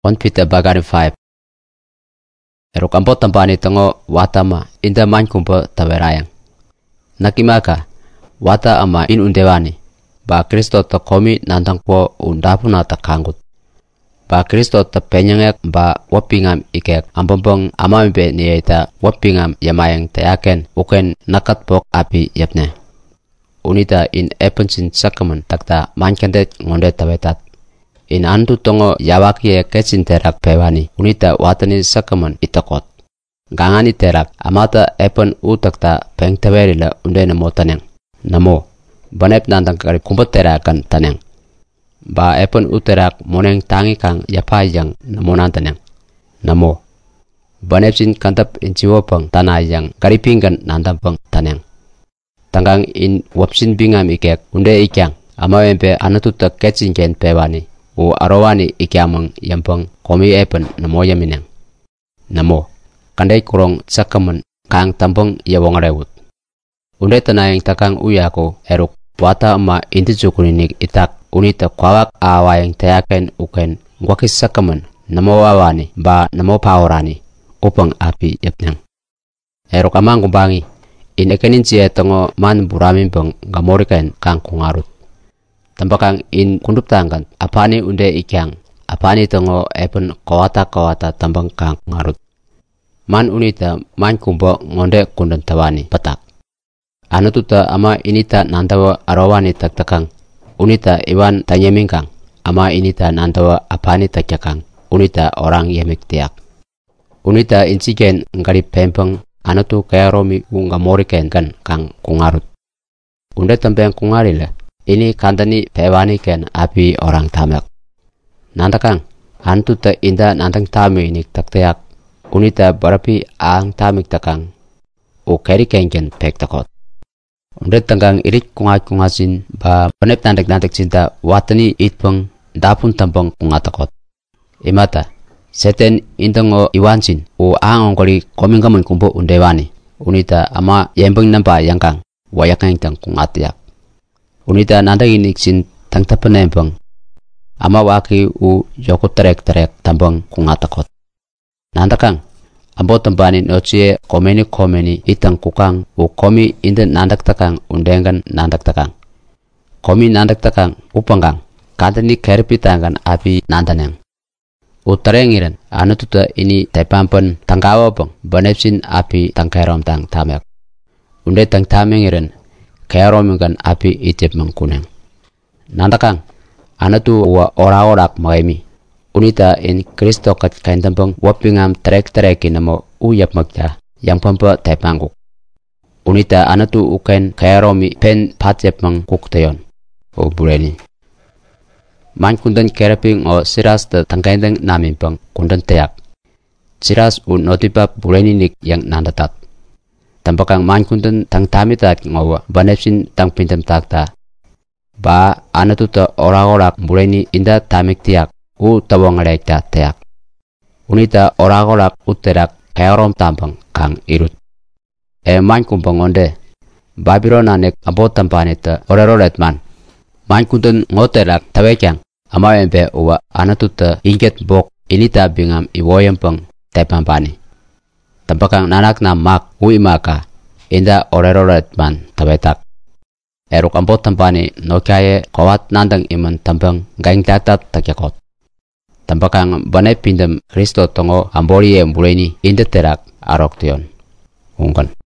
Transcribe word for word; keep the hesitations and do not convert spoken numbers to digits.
First Peter bagian five. Eruk ampo tampani tongo watama inda man kumpo taberayang. Nakimaka wata ama in undewani ba Kristo to komi nandang po undapuna ta kangut. Ba Kristo ta penyangek ba wapingam ikek ampompong amambe nieta wapingam yamayang tayaken uken nakat pok api yapne. Unita in epensin sakaman takta mankandet ngonde tabetat. In andu tongo yawaki e ketsin terak pewani unita watani sakaman itakot. Gangani terak amata epen utakta peng taberila unde namo taneng. Namo banep nandang kari kumpet terakan taneng. Ba epen uterak moneng tangi kang yapayang namo nantaneng. Namo banep sin kantap inchiwopang tanayang karipinggan nandampang taneng. Tanggang in wapsin bingam ikek unde ikyang amawempe anatuta ketsin ken pewani. U arawani ikyamang yampang komi epen namo yamineng. Namo kandai kurong sakaman kang tampang yawongarewut. Unde tanayang takang uyako eruk wata ama inti cukuninik itak unita kwawak awayang tayaken uken gwakis sakaman namo wawani ba namo paorani upang api yapneng. Eruk amang kumbangi in ekenin siya tongo man buramin pang gamoriken kang kungarut. Tampakang in kundup tangkan apani unde ikyang apani tongo epen kawata kawata tampang kang ngarut. Man unita man kumbo ngonde kundan tawani patak. Anu tuta ama inita nantawa arawani taktakang unita iwan tanyemingkang ama inita nantawa apani takyakang unita orang yemik tiak. Unita insiken ngari pempeng anu tu kaya romi ungamoriken kan kang kungarut. Unde tampang kungarila. Ini kandani pewani ken api orang tamak. Nantakang antu ta inda nantang tami ini takteak unita barapi ang tamik takang u keri kenken pek takot. Undet tanggang irik kungat kungasin ba panep nantak nantak cinta watani itpeng dapun tampang kungatakot. Imata seten indango iwansin u ang ongkori komingkamun kumpo undewani unita ama yembeng nampa yangkang wayakang tang kungatiak. Unita nandang inik sin tang tapanempang ama waki u yoko terek terek tampang kungatakot. Nandakang ambo tampani nocie komeni komeni itang kukang u komi inda nandak takang undengan nandak takang. Komi nandak takang upanggang kantani kerpitangkan api nandaneng. U terengiran anu tuta ini tepampan tangkawapang banepsin api tangkerom tang tamek. Unde tang tamengiran kaya romingan api itip mengkuneng. Nantakang anatu wa ora-orak maemi. Unita in Kristo kat kain tampang wapingam trek-treki namo uyap magda yang pampa tepangkuk. Unita anatu uken kaya romi pen patjep mang kuktayon. O bureni. Man kundan keraping o siras ta tangkaindang namin pang kundan teyak. Siras u notipap bureni nik yang nandatat. Tampakang man kundan tang tamitat ngawa banepsin tang pintam takta. Ba anatuta ora-orak bureni inda tamik tiak u tawang ta teak. Unita ora-orak uterak kayarom tampang kang irut. E man kumpang onde Babylon anek abot tampanita ora-rolet man. Man kundan ngoterak tawekyang amawempe uwa anatuta inget bok inita bingam iwoyampang tepampani. Tampakang nanak na mak uimaka inda oreroret man tabetak. Eruk ambot tampani nokaye kawat nandang iman tampang gaing tatat takyakot. Tampakang banay pindam Kristo tongo ambori e mbureni inda terak arok tion. Ungkan.